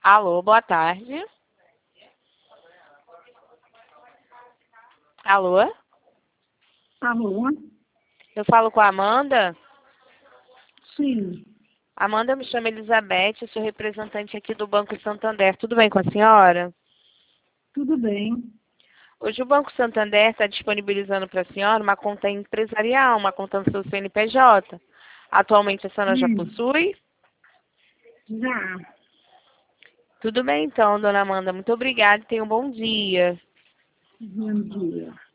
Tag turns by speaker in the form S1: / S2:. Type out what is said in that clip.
S1: Alô, boa tarde. Alô?
S2: Alô?
S1: Eu falo com a Amanda?
S2: Sim,
S1: Amanda, me chama Elizabeth, eu sou representante aqui do Banco Santander. Tudo bem com a senhora?
S2: tudo bem.
S1: Hoje o Banco Santander está disponibilizando para a senhora uma conta empresarial, uma conta no seu CNPJ. Atualmente a senhora já
S2: Hum,
S1: possui?
S2: já.
S1: Tudo bem então, dona Amanda. Muito obrigada e tenha um bom dia.
S2: Bom dia.